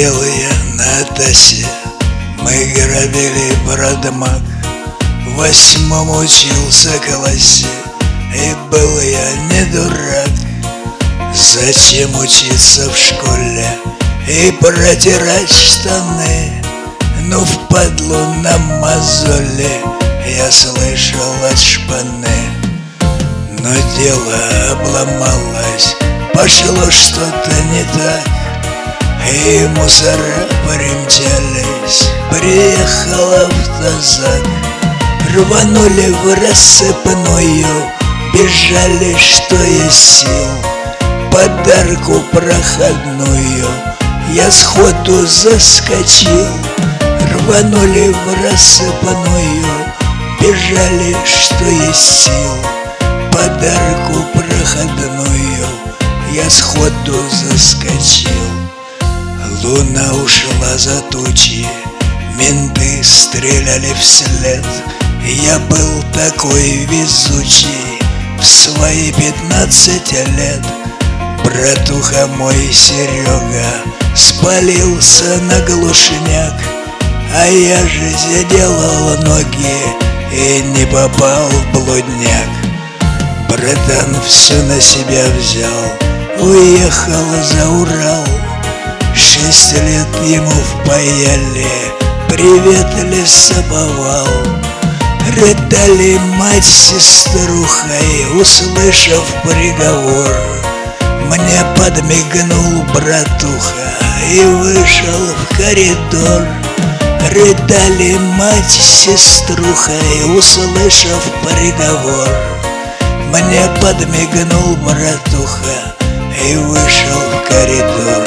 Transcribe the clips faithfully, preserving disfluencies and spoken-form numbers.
Стоял я на Тасе, мы грабили Бродмак. В восьмом учился классе, и был я не дурак. Зачем учиться в школе и протирать штаны? Ну, впадлу на мозоли я слышал от шпаны. Но дело обломалось, пошло что-то не так, и мусора примчались, приехал автозак. Рванули в рассыпную, бежали, что есть сил. Подарку проходную я сходу заскочил. Рванули в рассыпную, бежали, что есть сил. Подарку проходную я сходу заскочил. Луна ушла за тучи, менты стреляли вслед. Я был такой везучий в свои пятнадцать лет. Братуха мой Серега спалился на глушняк, а я же сделал ноги и не попал в блудняк. Братан все на себя взял, уехал за Урал. Шесть лет ему впаяли, привет лесоповал. Рыдали мать с сеструхой, услышав приговор. Мне подмигнул братуха и вышел в коридор. Рыдали мать с сеструхой, услышав приговор. Мне подмигнул братуха и вышел в коридор.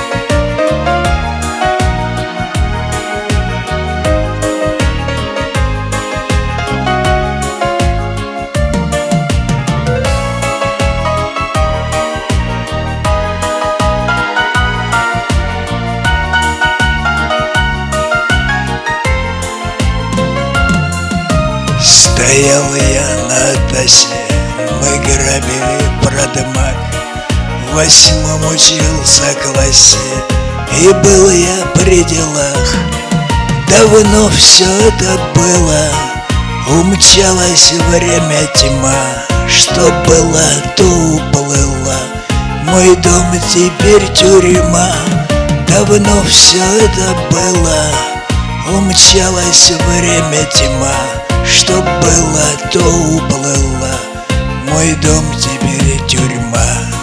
Стоял я на Тасе, мы грабили Бродмак. В восьмом учился классе, и был я при делах. Давно все это было, умчалось время тьма. Что было, то уплыло, мой дом теперь тюрьма. Давно все это было, умчалось время тьма. Что было, то уплыло, мой дом теперь тюрьма.